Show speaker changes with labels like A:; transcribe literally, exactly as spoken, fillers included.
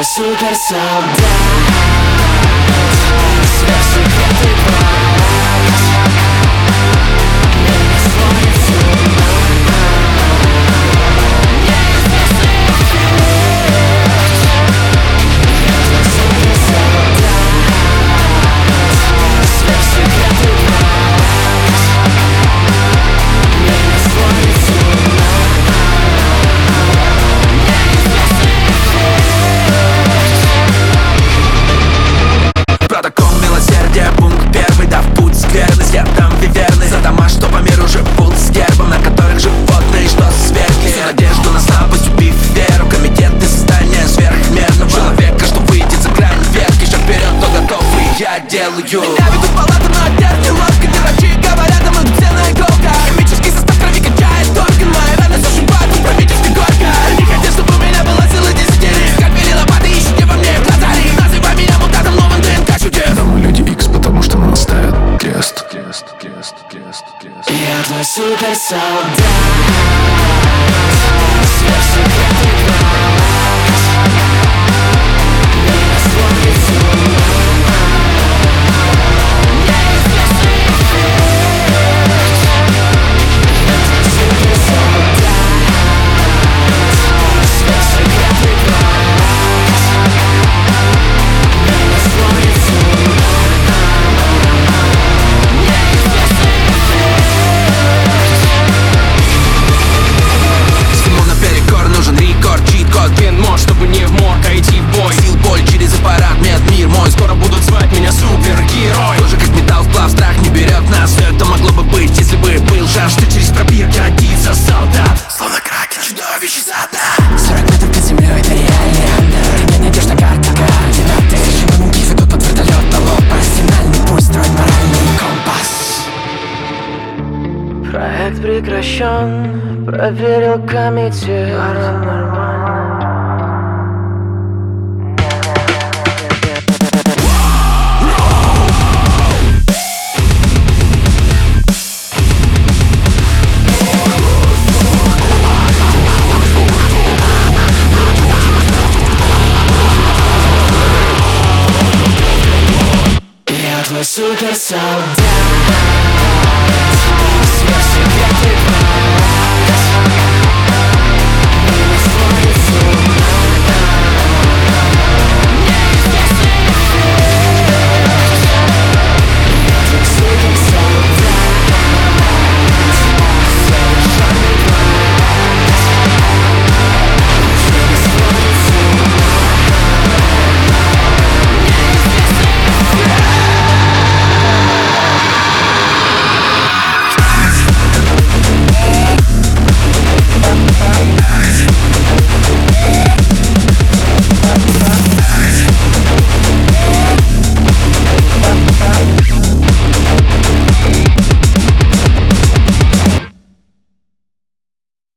A: суперсолдат, сверхсекретный проект. Меня сводит с ума неизвестный эффект. Я твой суперсолдат, сверхсекретный проект. Меня сводит с ума неизвестный эффект.
B: Протокол милосердия, пункт первый, да в путь скверность. Я дам виверны за дома, что по миру живут с гербом, на которых животные, что свергли всю надежду на слабость, убив веру. Комитеты создания сверхмерного человека, что выйдет за грань ветки. Шаг вперед, кто готов, и я делаю. Меня ведут в палату, но отец неловко. Не врачи говорят, а мы ценная иголка. Химический состав крови качает орган. Мои раны зашибают управительской горько. Не хотел, чтобы у меня была сила десятерых. Как вели лопаты, ищите во мне глазари. Называй меня мутантом, новым ДНК чудес.
C: Да, мы люди Икс, потому что на нас ставят крест. Крест, крест, крест, крест.
A: Я твой суперсолдат, сверхсекретный проект. Меня сводит с ума неизвестный эффект. Я твой суперсолдат, сверхсекретный проект. Меня сводит с ума неизвестный эффект.
B: Всему наперекор нужен рекорд, чит-код, пин-мод, чтобы не в морг, а идти в бой. Сил, боль через аппарат, нет, мир мой. Скоро будут звать меня супергерой. Тоже как металл, сплав, страх не берет нас. Все это могло бы быть, если бы был жар, что через пробирки родится солдат. Словно кракен, чудовище сада.
A: Сорок метров под землей, это реальный андер. Ты не найдешь на картах координаты. Шимануки ведут под вертолет на лоб. Арсенальный пульс, строит моральный компас. Проект прекращен, проверил комитет. Паранормально. Я твой суперсолдат,